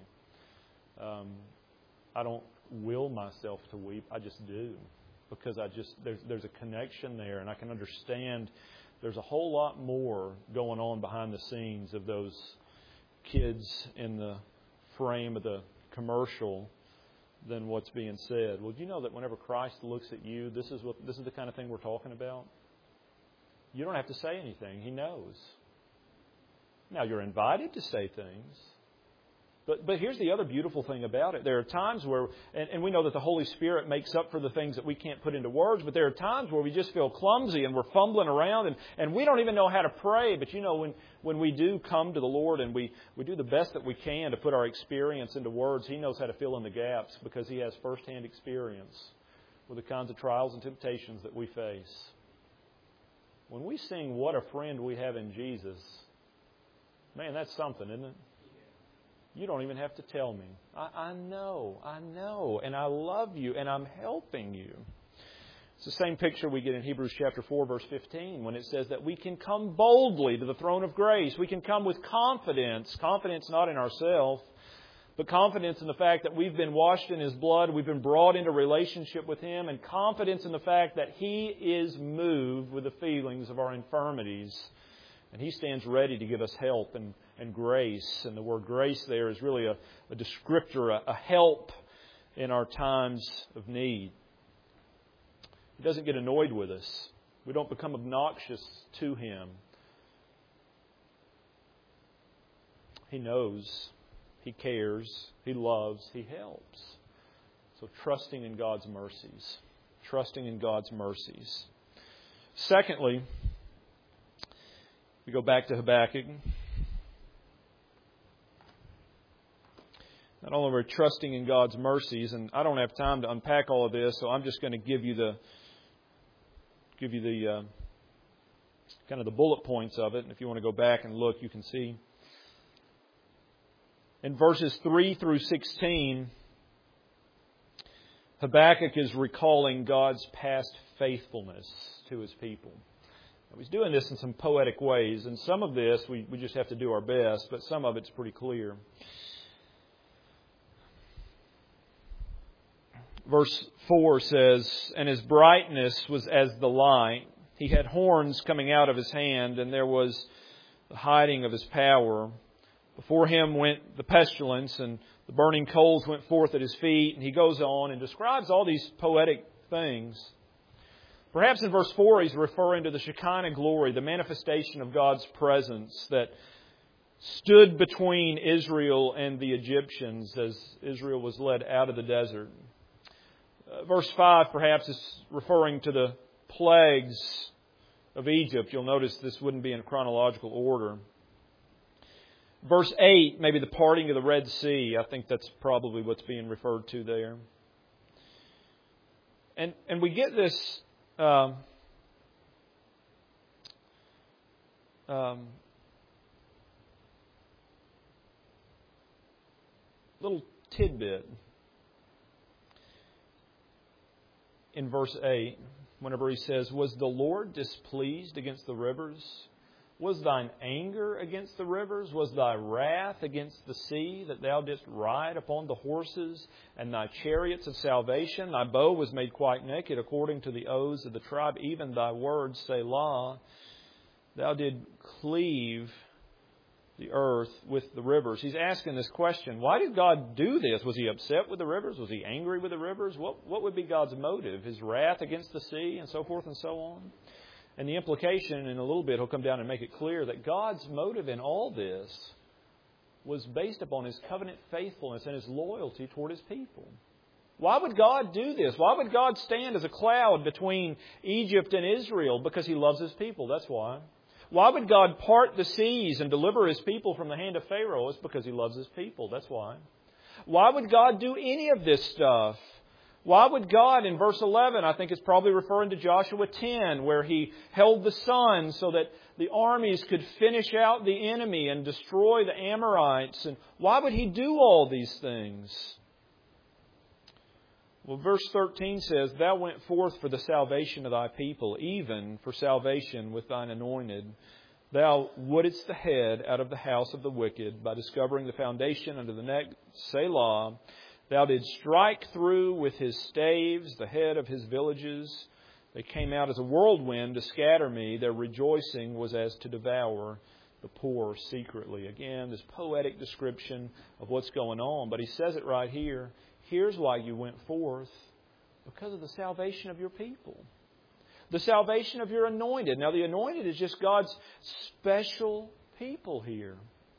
I don't will myself to weep. I just do. Because there's a connection there, and I can understand there's a whole lot more going on behind the scenes of those kids in the frame of the commercial than what's being said. Well, do you know that whenever Christ looks at you, this is the kind of thing we're talking about? You don't have to say anything. He knows. Now, you're invited to say things. But here's the other beautiful thing about it. There are times where, and we know that the Holy Spirit makes up for the things that we can't put into words, but there are times where we just feel clumsy and we're fumbling around and we don't even know how to pray. But you know, when we do come to the Lord and we do the best that we can to put our experience into words, He knows how to fill in the gaps because He has firsthand experience with the kinds of trials and temptations that we face. When we sing, "What a Friend We Have in Jesus," man, that's something, isn't it? You don't even have to tell me. I know, and I love you, and I'm helping you. It's the same picture we get in Hebrews chapter 4, verse 15, when it says that we can come boldly to the throne of grace. We can come with confidence. Confidence not in ourselves, but confidence in the fact that we've been washed in His blood, we've been brought into relationship with Him, and confidence in the fact that He is moved with the feelings of our infirmities. And He stands ready to give us help and grace. And the word grace there is really a descriptor, a help in our times of need. He doesn't get annoyed with us. We don't become obnoxious to Him. He knows. He cares. He loves. He helps. So trusting in God's mercies. Trusting in God's mercies. Secondly, we go back to Habakkuk. Not only are we trusting in God's mercies, and I don't have time to unpack all of this, so I'm just going to give you the kind of the bullet points of it. And if you want to go back and look, you can see. In verses 3 through 16, Habakkuk is recalling God's past faithfulness to His people. He's doing this in some poetic ways, and some of this we just have to do our best, but some of it's pretty clear. Verse 4 says, "And His brightness was as the light. He had horns coming out of His hand, and there was the hiding of His power. Before Him went the pestilence, and the burning coals went forth at His feet." And he goes on and describes all these poetic things. Perhaps in verse 4 he's referring to the Shekinah glory, the manifestation of God's presence that stood between Israel and the Egyptians as Israel was led out of the desert. Verse 5 perhaps is referring to the plagues of Egypt. You'll notice this wouldn't be in chronological order. Verse 8, maybe the parting of the Red Sea. I think that's probably what's being referred to there. And we get this little tidbit in verse 8, whenever he says, "Was the Lord displeased against the rivers? Was thine anger against the rivers? Was thy wrath against the sea, that thou didst ride upon the horses and thy chariots of salvation? Thy bow was made quite naked according to the oaths of the tribe, even thy words, Selah. Thou did cleave the earth with the rivers." He's asking this question. Why did God do this? Was He upset with the rivers? Was He angry with the rivers? What would be God's motive? His wrath against the sea and so forth and so on? And the implication, in a little bit, he'll come down and make it clear that God's motive in all this was based upon His covenant faithfulness and His loyalty toward His people. Why would God do this? Why would God stand as a cloud between Egypt and Israel? Because He loves His people, that's why. Why would God part the seas and deliver His people from the hand of Pharaoh? It's because He loves His people. That's why. Why would God do any of this stuff? Why would God, in verse 11, I think it's probably referring to Joshua 10, where He held the sun so that the armies could finish out the enemy and destroy the Amorites. And why would He do all these things? Well, verse 13 says, Thou went forth for the salvation of Thy people, even for salvation with Thine anointed. Thou wouldest the head out of the house of the wicked by discovering the foundation under the neck, Selah. Thou didst strike through with His staves the head of His villages. They came out as a whirlwind to scatter me. Their rejoicing was as to devour the poor secretly. Again, this poetic description of what's going on. But He says it right here. Here's why you went forth. Because of the salvation of your people. The salvation of your anointed. Now, the anointed is just God's special people here.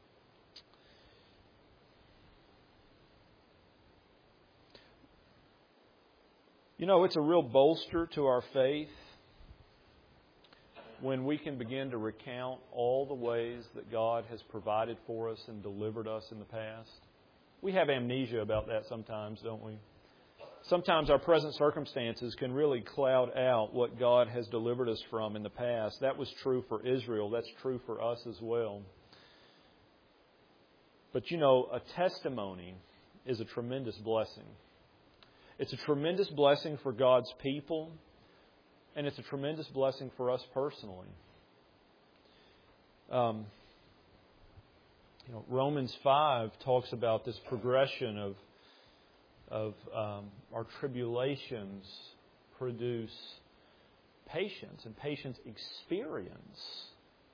You know, it's a real bolster to our faith when we can begin to recount all the ways that God has provided for us and delivered us in the past. We have amnesia about that sometimes, don't we? Sometimes our present circumstances can really cloud out what God has delivered us from in the past. That was true for Israel. That's true for us as well. But you know, a testimony is a tremendous blessing. It's a tremendous blessing for God's people, and it's a tremendous blessing for us personally. Romans 5 talks about this progression of our tribulations produce patience, and patience experience.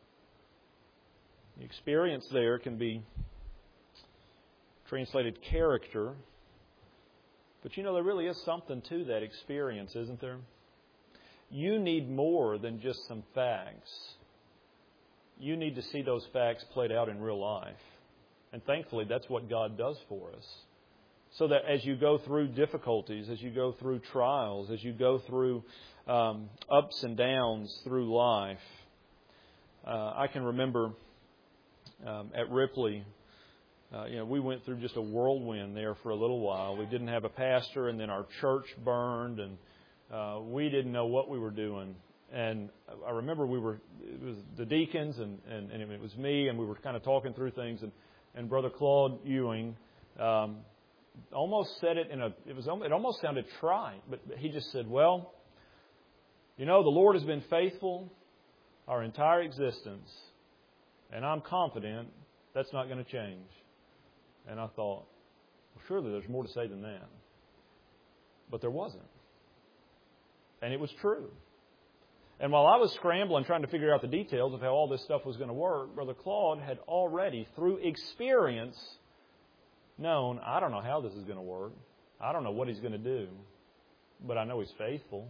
The experience there can be translated character. But you know, there really is something to that experience, isn't there? You need more than just some facts. You need to see those facts played out in real life. And thankfully, that's what God does for us. So that as you go through difficulties, as you go through trials, as you go through ups and downs through life, I can remember at Ripley, we went through just a whirlwind there for a little while. We didn't have a pastor, and then our church burned, and we didn't know what we were doing. And I remember it was the deacons, and it was me, and we were kind of talking through things, and Brother Claude Ewing almost said it it almost sounded trite, but he just said, well, the Lord has been faithful our entire existence, and I'm confident that's not going to change. And I thought, well, surely there's more to say than that. But there wasn't. And it was true. And while I was scrambling, trying to figure out the details of how all this stuff was going to work, Brother Claude had already, through experience, known, I don't know how this is going to work. I don't know what He's going to do. But I know He's faithful.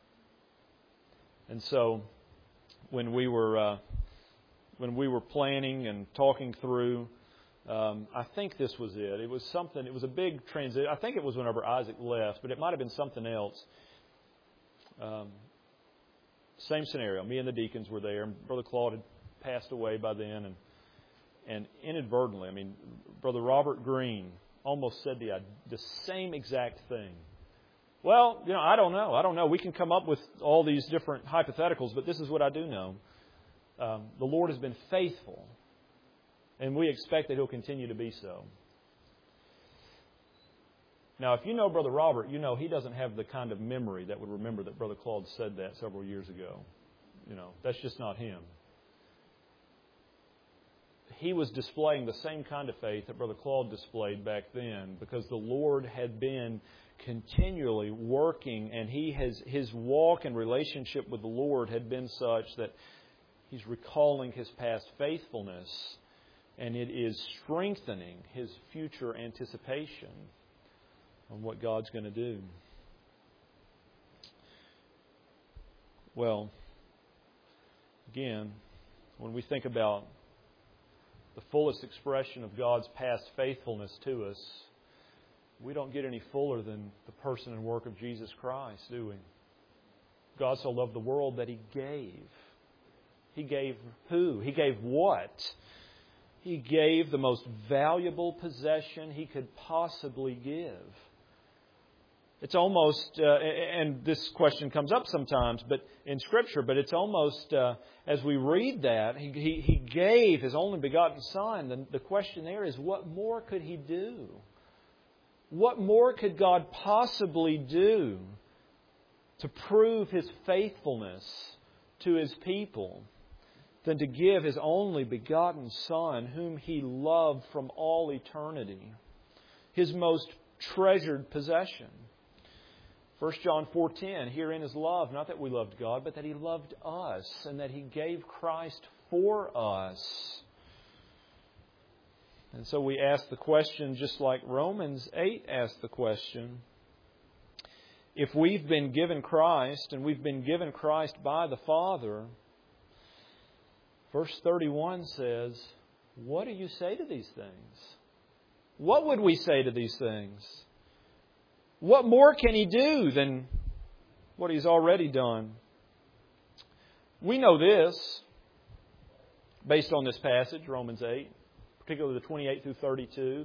And so, when we were planning and talking through, I think this was it. It was a big transition. I think it was whenever Isaac left, but it might have been something else. Same scenario. Me and the deacons were there, and Brother Claude had passed away by then, and inadvertently, Brother Robert Green almost said the same exact thing. Well, I don't know. We can come up with all these different hypotheticals, but this is what I do know. The Lord has been faithful, and we expect that He'll continue to be so. Now, if you know Brother Robert, he doesn't have the kind of memory that would remember that Brother Claude said that several years ago. That's just not him. He was displaying the same kind of faith that Brother Claude displayed back then, because the Lord had been continually working, and his walk and relationship with the Lord had been such that he's recalling his past faithfulness, and it is strengthening his future anticipation on what God's going to do. Well, again, when we think about the fullest expression of God's past faithfulness to us, we don't get any fuller than the person and work of Jesus Christ, do we? God so loved the world that He gave. He gave who? He gave what? He gave the most valuable possession He could possibly give. It's almost, and this question comes up sometimes but in Scripture, but it's almost, as we read that, He gave His only begotten Son. The question there is, what more could He do? What more could God possibly do to prove His faithfulness to His people than to give His only begotten Son, whom He loved from all eternity, His most treasured possession? 1 John 4:10, herein is love, not that we loved God, but that He loved us, and that He gave Christ for us. And so we ask the question, just like Romans 8 asked the question, if we've been given Christ, and we've been given Christ by the Father, verse 31 says, what do you say to these things? What would we say to these things? What more can He do than what He's already done? We know this, based on this passage, Romans 8, particularly the 28 through 32.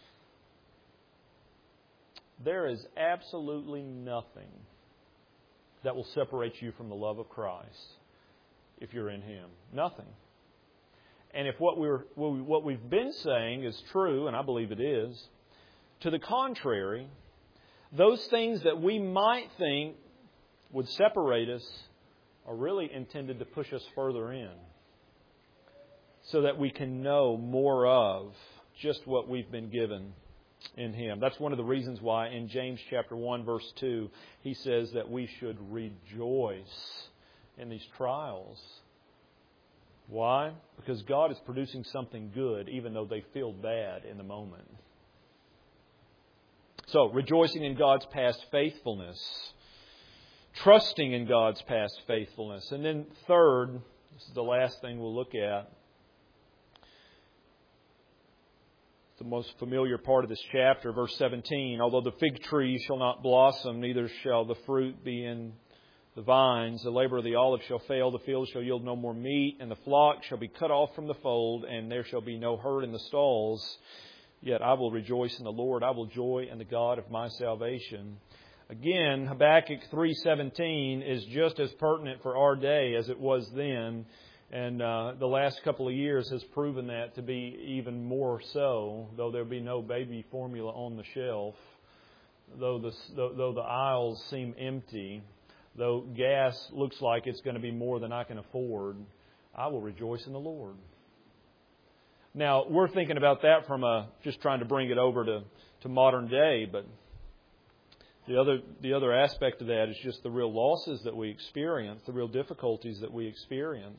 There is absolutely nothing that will separate you from the love of Christ if you're in Him. Nothing. And if what we've been saying is true, and I believe it is, to the contrary, those things that we might think would separate us are really intended to push us further in so that we can know more of just what we've been given in Him. That's one of the reasons why in James chapter 1 verse 2 he says that we should rejoice in these trials. Why? Because God is producing something good even though they feel bad in the moment. So, rejoicing in God's past faithfulness. Trusting in God's past faithfulness. And then third, this is the last thing we'll look at. The most familiar part of this chapter, verse 17. Although the fig tree shall not blossom, neither shall the fruit be in the vines. The labor of the olive shall fail, the field shall yield no more meat, and the flock shall be cut off from the fold, and there shall be no herd in the stalls. Yet I will rejoice in the Lord. I will joy in the God of my salvation. Again, Habakkuk 3:17 is just as pertinent for our day as it was then. And the last couple of years has proven that to be even more so, though there be no baby formula on the shelf, though the aisles seem empty, though gas looks like it's going to be more than I can afford, I will rejoice in the Lord. Now, we're thinking about that from just trying to bring it over to modern day, but the other aspect of that is just the real losses that we experience, the real difficulties that we experience.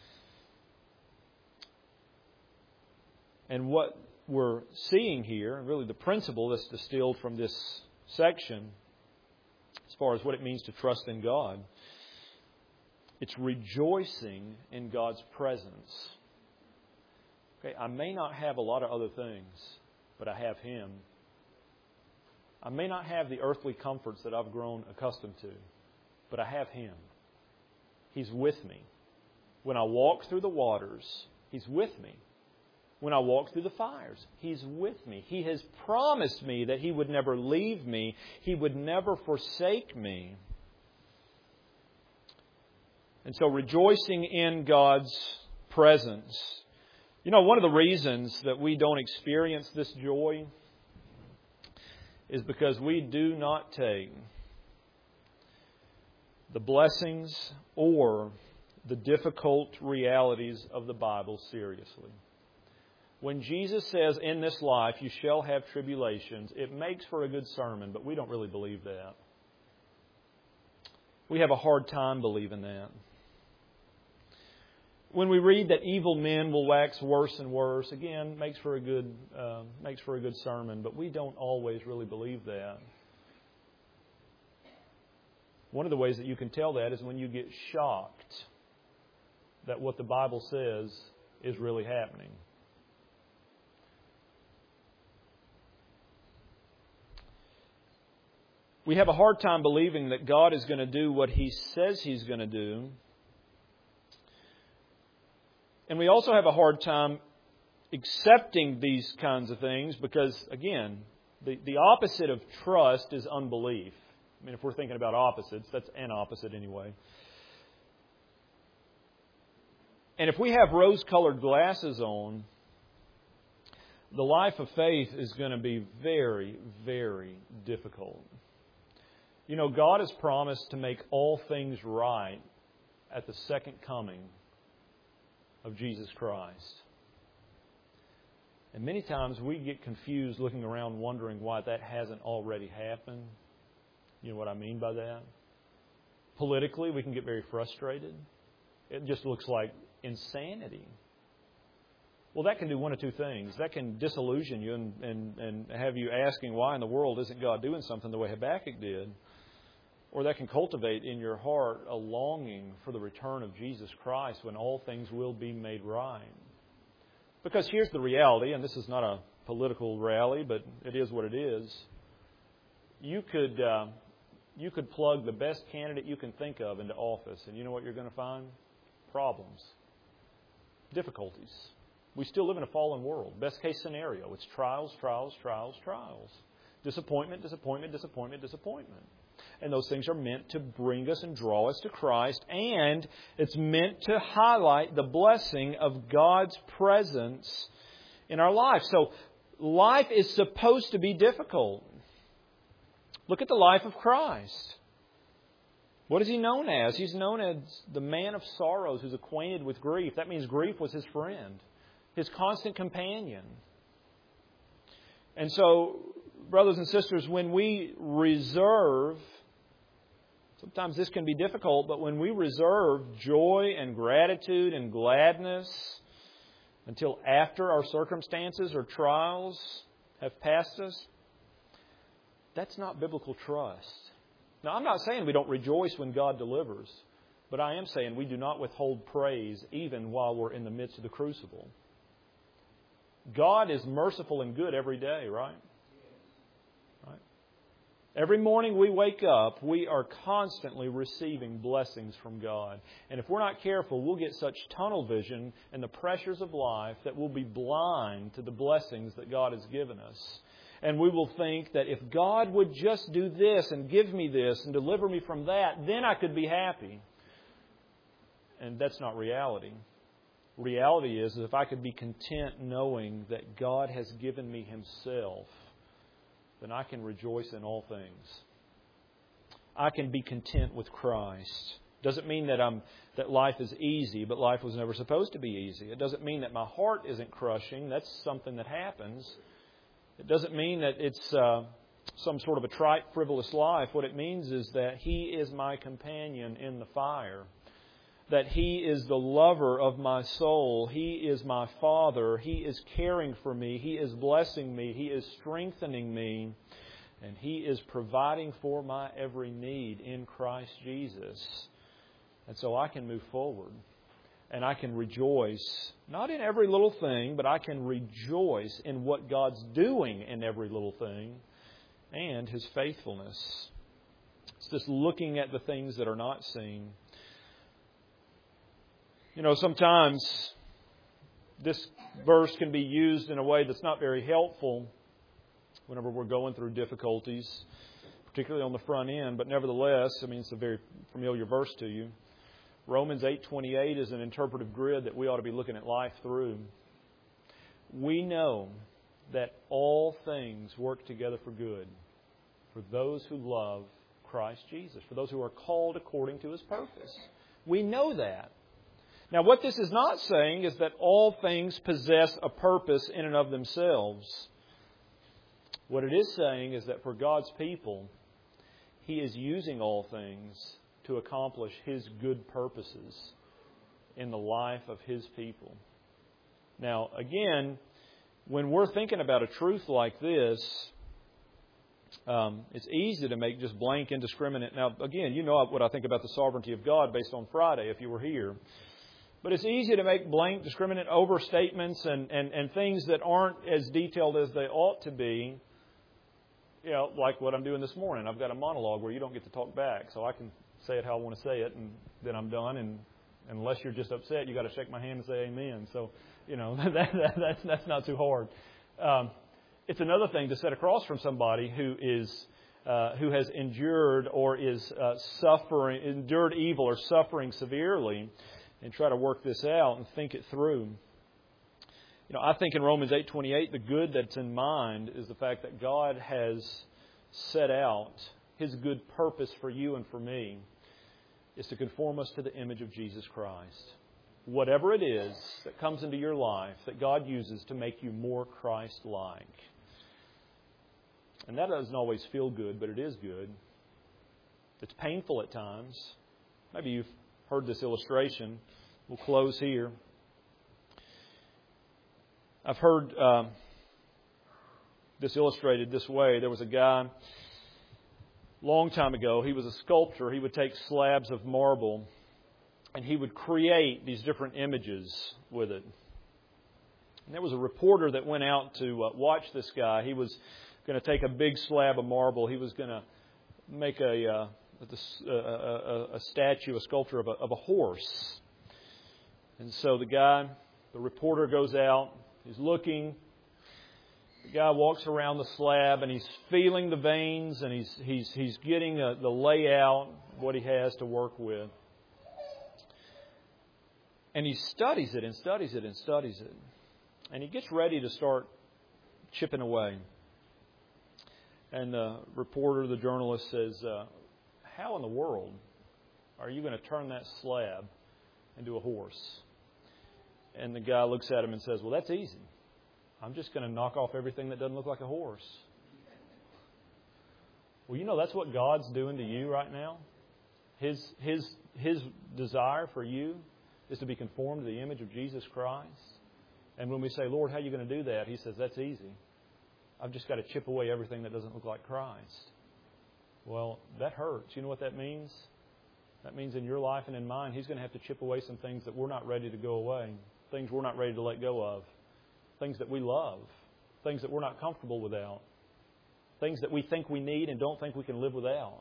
And what we're seeing here, and really the principle that's distilled from this section, as far as what it means to trust in God, it's rejoicing in God's presence. Okay, I may not have a lot of other things, but I have Him. I may not have the earthly comforts that I've grown accustomed to, but I have Him. He's with me. When I walk through the waters, He's with me. When I walk through the fires, He's with me. He has promised me that He would never leave me. He would never forsake me. And so rejoicing in God's presence. You know, one of the reasons that we don't experience this joy is because we do not take the blessings or the difficult realities of the Bible seriously. When Jesus says, in this life you shall have tribulations, it makes for a good sermon, but we don't really believe that. We have a hard time believing that. When we read that evil men will wax worse and worse, again, makes for a good sermon, but we don't always really believe that. One of the ways that you can tell that is when you get shocked that what the Bible says is really happening. We have a hard time believing that God is going to do what He says He's going to do And we also have a hard time accepting these kinds of things because, again, the opposite of trust is unbelief. I mean, if we're thinking about opposites, that's an opposite anyway. And if we have rose-colored glasses on, the life of faith is going to be very, very difficult. You know, God has promised to make all things right at the second coming of Jesus Christ. And many times we get confused looking around wondering why that hasn't already happened. You know what I mean by that? Politically, we can get very frustrated. It just looks like insanity. Well, that can do one of two things. That can disillusion you and have you asking why in the world isn't God doing something the way Habakkuk did. Or that can cultivate in your heart a longing for the return of Jesus Christ when all things will be made right. Because here's the reality, and this is not a political rally, but it is what it is. You could plug the best candidate you can think of into office, and you know what you're going to find? Problems. Difficulties. We still live in a fallen world. Best case scenario, it's trials, trials, trials, trials. Disappointment, disappointment, disappointment, disappointment. And those things are meant to bring us and draw us to Christ. And it's meant to highlight the blessing of God's presence in our life. So life is supposed to be difficult. Look at the life of Christ. What is He known as? He's known as the man of sorrows who's acquainted with grief. That means grief was His friend, His constant companion. And so, brothers and sisters, when we reserve, sometimes this can be difficult, but when we reserve joy and gratitude and gladness until after our circumstances or trials have passed us, that's not biblical trust. Now, I'm not saying we don't rejoice when God delivers, but I am saying we do not withhold praise even while we're in the midst of the crucible. God is merciful and good every day, right? Right? Every morning we wake up, we are constantly receiving blessings from God. And if we're not careful, we'll get such tunnel vision in the pressures of life that we'll be blind to the blessings that God has given us. And we will think that if God would just do this and give me this and deliver me from that, then I could be happy. And that's not reality. Reality is that if I could be content knowing that God has given me Himself, then I can rejoice in all things. I can be content with Christ. Doesn't mean that life is easy, but life was never supposed to be easy. It doesn't mean that my heart isn't crushing. That's something that happens. It doesn't mean that it's some sort of a trite, frivolous life. What it means is that He is my companion in the fire. That He is the lover of my soul. He is my Father. He is caring for me. He is blessing me. He is strengthening me. And He is providing for my every need in Christ Jesus. And so I can move forward. And I can rejoice, not in every little thing, but I can rejoice in what God's doing in every little thing and His faithfulness. It's just looking at the things that are not seen. You know, sometimes this verse can be used in a way that's not very helpful whenever we're going through difficulties, particularly on the front end. But nevertheless, I mean, it's a very familiar verse to you. Romans 8:28 is an interpretive grid that we ought to be looking at life through. We know that all things work together for good for those who love Christ Jesus, for those who are called according to His purpose. We know that. Now, what this is not saying is that all things possess a purpose in and of themselves. What it is saying is that for God's people, He is using all things to accomplish His good purposes in the life of His people. Now, again, when we're thinking about a truth like this, it's easy to make just blank, indiscriminate. Now, again, you know what I think about the sovereignty of God based on Friday, if you were here. But it's easy to make blank, discriminate overstatements and things that aren't as detailed as they ought to be. You know, like what I'm doing this morning. I've got a monologue where you don't get to talk back, so I can say it how I want to say it, and then I'm done, and Unless you're just upset, you got to shake my hand and say amen. So, that's not too hard. It's another thing to sit across from somebody who has endured or is endured evil or suffering severely, and try to work this out and think it through. I think in Romans 8:28, the good that's in mind is the fact that God has set out His good purpose for you and for me is to conform us to the image of Jesus Christ. Whatever it is that comes into your life that God uses to make you more Christ-like. And that doesn't always feel good, but it is good. It's painful at times. Maybe you've heard this illustration. We'll close here. I've heard this illustrated this way. There was a guy, long time ago, he was a sculptor. He would take slabs of marble and he would create these different images with it. And there was a reporter that went out to watch this guy. He was going to take a big slab of marble. He was going to make a statue, a sculpture of a horse. And so the reporter goes out. He's looking. The guy walks around the slab and he's feeling the veins and he's getting the layout, what he has to work with. And he studies it and studies it and studies it. And he gets ready to start chipping away. And the reporter, the journalist says, how in the world are you going to turn that slab into a horse? And the guy looks at him and says, well, that's easy. I'm just going to knock off everything that doesn't look like a horse. Well, that's what God's doing to you right now. His desire for you is to be conformed to the image of Jesus Christ. And when we say, Lord, how are you going to do that? He says, that's easy. I've just got to chip away everything that doesn't look like Christ. Well, that hurts. You know what that means? That means in your life and in mine, He's going to have to chip away some things that we're not ready to go away. Things we're not ready to let go of. Things that we love. Things that we're not comfortable without. Things that we think we need and don't think we can live without.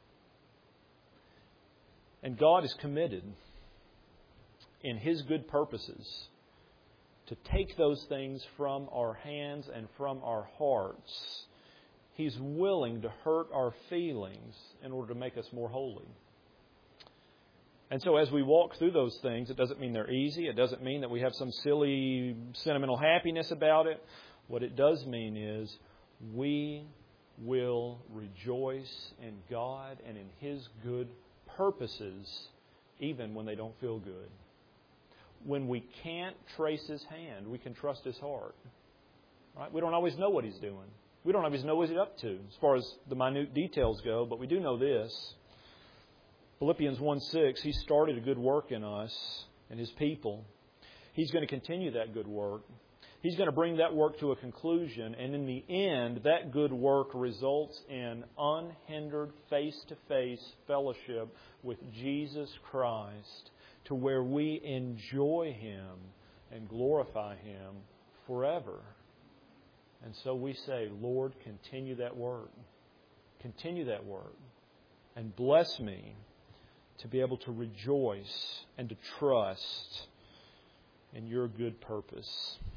And God is committed in His good purposes to take those things from our hands and from our hearts. He's willing to hurt our feelings in order to make us more holy. And so as we walk through those things, it doesn't mean they're easy. It doesn't mean that we have some silly, sentimental happiness about it. What it does mean is we will rejoice in God and in His good purposes, even when they don't feel good. When we can't trace His hand, we can trust His heart. Right? We don't always know what He's doing. We don't always know what He's up to as far as the minute details go, but we do know this. Philippians 1:6, He started a good work in us and His people. He's going to continue that good work. He's going to bring that work to a conclusion, and in the end, that good work results in unhindered face-to-face fellowship with Jesus Christ, to where we enjoy Him and glorify Him forever. And so we say, Lord, continue that work. Continue that work. And bless me to be able to rejoice and to trust in Your good purpose.